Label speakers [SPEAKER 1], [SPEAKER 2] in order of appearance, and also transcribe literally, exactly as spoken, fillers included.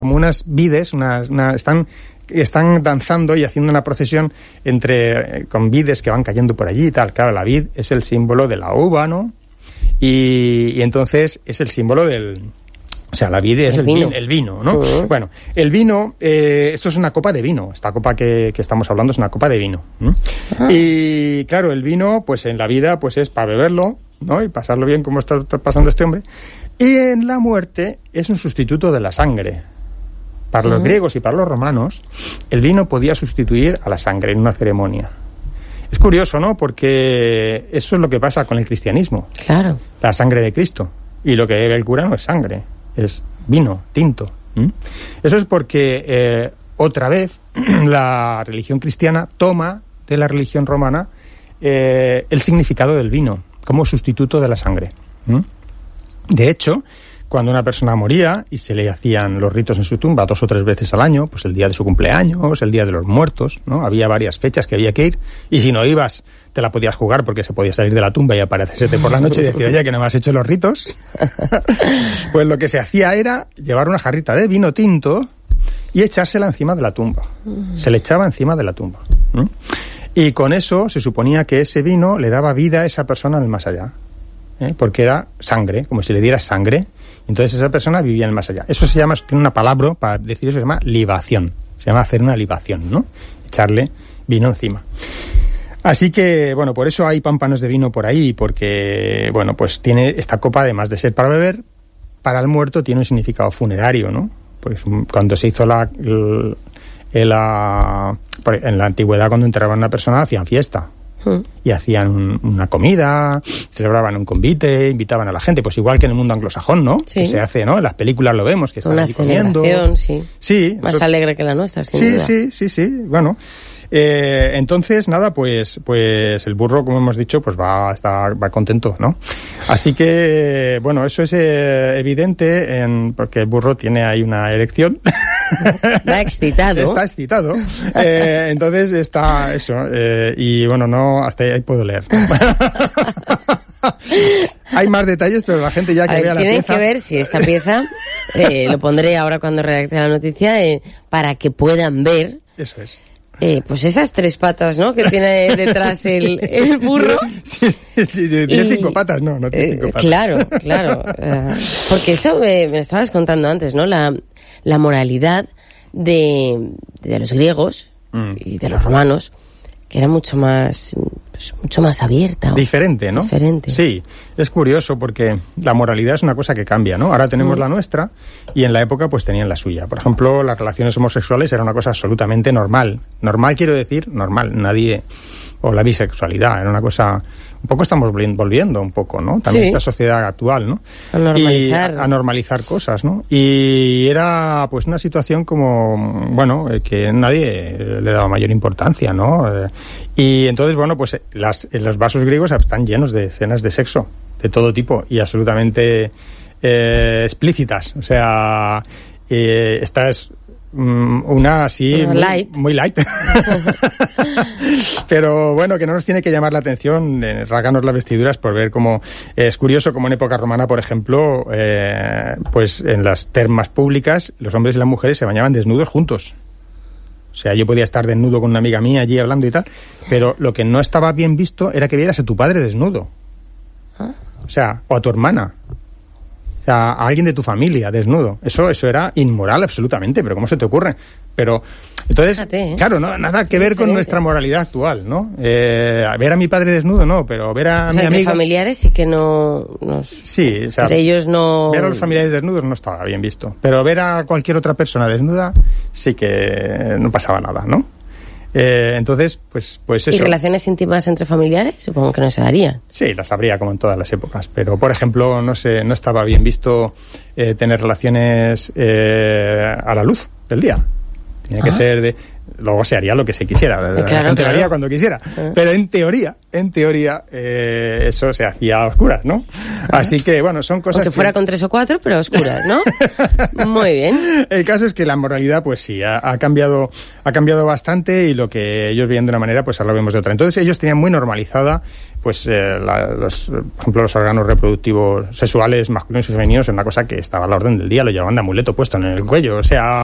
[SPEAKER 1] como unas vides, unas, una, están, están danzando y haciendo una procesión entre, con vides que van cayendo por allí y tal. Claro, la vid es el símbolo de la uva, ¿no? Y, y entonces es el símbolo del... O sea, la vid es el, el, vino. Vin, el vino, ¿no? Uh-huh. Bueno, el vino, eh, esto es una copa de vino. Esta copa que, que estamos hablando es una copa de vino. ¿no? Uh-huh. Y claro, el vino, pues en la vida, pues es para beberlo, ¿no? Y pasarlo bien como está, está pasando este hombre. Y en la muerte es un sustituto de la sangre. Para los uh-huh. griegos y para los romanos, el vino podía sustituir a la sangre en una ceremonia. Es curioso, ¿no? Porque eso es lo que pasa con el cristianismo.
[SPEAKER 2] Claro.
[SPEAKER 1] La sangre de Cristo. Y lo que bebe el cura no es sangre. Es vino, tinto. ¿Mm? Eso es porque eh, otra vez la religión cristiana toma de la religión romana eh, el significado del vino como sustituto de la sangre. ¿Mm? De hecho, cuando una persona moría y se le hacían los ritos en su tumba dos o tres veces al año, pues el día de su cumpleaños, el día de los muertos, ¿no? Había varias fechas que había que ir, y si no ibas, te la podías jugar porque se podía salir de la tumba y aparecerte por la noche y decir, oye, que no me has hecho los ritos. Pues lo que se hacía era llevar una jarrita de vino tinto y echársela encima de la tumba. Se le echaba encima de la tumba. ¿Mm? Y con eso se suponía que ese vino le daba vida a esa persona en el más allá. ¿Eh? Porque era sangre, como si le diera sangre. Entonces esa persona vivía en el más allá. Eso se llama, tiene una palabra para decir eso, se llama libación. Se llama hacer una libación, ¿no? Echarle vino encima. Así que, bueno, por eso hay pámpanos de vino por ahí, porque, bueno, pues tiene esta copa, además de ser para beber, para el muerto tiene un significado funerario, ¿no? Pues cuando se hizo la... El, la en la antigüedad, cuando enterraban a una persona, hacían fiesta. Y hacían un, una comida, celebraban un convite, invitaban a la gente, pues igual que en el mundo anglosajón, ¿no? Sí. Que se hace, ¿no? En las películas lo vemos, que están
[SPEAKER 2] una
[SPEAKER 1] allí comiendo.
[SPEAKER 2] Sí.
[SPEAKER 1] Sí.
[SPEAKER 2] Más eso... alegre que la nuestra, sin
[SPEAKER 1] sí,
[SPEAKER 2] duda.
[SPEAKER 1] Sí, sí, sí, sí. Bueno, eh, entonces, nada, pues pues el burro, como hemos dicho, pues va, está, va contento, ¿no? Así que, bueno, eso es eh, evidente en, porque el burro tiene ahí una erección.
[SPEAKER 2] Está excitado.
[SPEAKER 1] Está excitado. Eh, entonces está eso. Eh, y bueno, no, hasta ahí puedo leer. Hay más detalles, pero la gente ya que
[SPEAKER 2] ver,
[SPEAKER 1] vea la pieza...
[SPEAKER 2] Tienen que ver si esta pieza, eh, lo pondré ahora cuando redacte la noticia, eh, para que puedan ver...
[SPEAKER 1] Eso es.
[SPEAKER 2] Eh, pues esas tres patas, ¿no? Que tiene detrás el, el burro.
[SPEAKER 1] Sí, sí, sí, sí. Tiene y, cinco patas, no, no tiene cinco patas.
[SPEAKER 2] Eh, claro, claro. Uh, porque eso me, me estabas contando antes, ¿no? La, la moralidad de, de los griegos mm. y de los romanos, que era mucho más, pues, mucho más abierta.
[SPEAKER 1] Diferente, ¿no?
[SPEAKER 2] Diferente.
[SPEAKER 1] Sí, es curioso porque la moralidad es una cosa que cambia, ¿no? Ahora tenemos mm. la nuestra y en la época pues tenían la suya. Por ejemplo, las relaciones homosexuales era una cosa absolutamente normal. Normal quiero decir, normal, nadie... O la bisexualidad, era una cosa... Un poco estamos volviendo, un poco, ¿no? También sí. Esta sociedad actual, ¿no?
[SPEAKER 2] A normalizar.
[SPEAKER 1] Y a, a normalizar cosas, ¿no? Y era, pues, una situación como, bueno, eh, que nadie le daba mayor importancia, ¿no? Eh, y entonces, bueno, pues las, los vasos griegos están llenos de escenas de sexo, de todo tipo, y absolutamente eh, explícitas. O sea, eh, esta es... una así muy
[SPEAKER 2] light,
[SPEAKER 1] muy light. Pero bueno, que no nos tiene que llamar la atención eh, rasgarnos las vestiduras por ver cómo eh, es curioso como en época romana, por ejemplo, eh, pues en las termas públicas los hombres y las mujeres se bañaban desnudos juntos. O sea, yo podía estar desnudo con una amiga mía allí hablando y tal, pero lo que no estaba bien visto era que vieras a tu padre desnudo. O sea, o a tu hermana. O sea, a alguien de tu familia desnudo. Eso eso era inmoral absolutamente, pero ¿cómo se te ocurre? Pero, entonces, Fíjate, ¿eh? claro, no nada que ver con nuestra moralidad actual, ¿no? Eh, ver a mi padre desnudo, no, pero ver a
[SPEAKER 2] o sea,
[SPEAKER 1] mi amiga...
[SPEAKER 2] familiares sí que no... Nos...
[SPEAKER 1] Sí, o sea...
[SPEAKER 2] Pero ellos no...
[SPEAKER 1] Ver a los familiares desnudos no estaba bien visto. Pero ver a cualquier otra persona desnuda sí que no pasaba nada, ¿no? Eh, entonces, pues, pues eso.
[SPEAKER 2] ¿Y relaciones íntimas entre familiares? Supongo que no se darían.
[SPEAKER 1] Sí, las habría como en todas las épocas, pero por ejemplo, no sé, no estaba bien visto eh, tener relaciones eh, a la luz del día. Tenía ah. que ser de... Luego se haría lo que se quisiera,
[SPEAKER 2] claro,
[SPEAKER 1] la gente
[SPEAKER 2] claro.
[SPEAKER 1] lo haría cuando quisiera, uh-huh. pero en teoría, en teoría, eh, eso se hacía a oscuras, ¿no? Uh-huh. Así que, bueno, son cosas
[SPEAKER 2] Aunque
[SPEAKER 1] que...
[SPEAKER 2] fuera con tres o cuatro, pero a oscuras, ¿no? Muy bien.
[SPEAKER 1] El caso es que la moralidad, pues sí, ha, ha cambiado ha cambiado bastante y lo que ellos veían de una manera, pues ahora lo vemos de otra. Entonces ellos tenían muy normalizada pues eh, la, los, por ejemplo, los órganos reproductivos sexuales masculinos y femeninos es una cosa que estaba a la orden del día, lo llevaban de amuleto puesto en el cuello, o sea...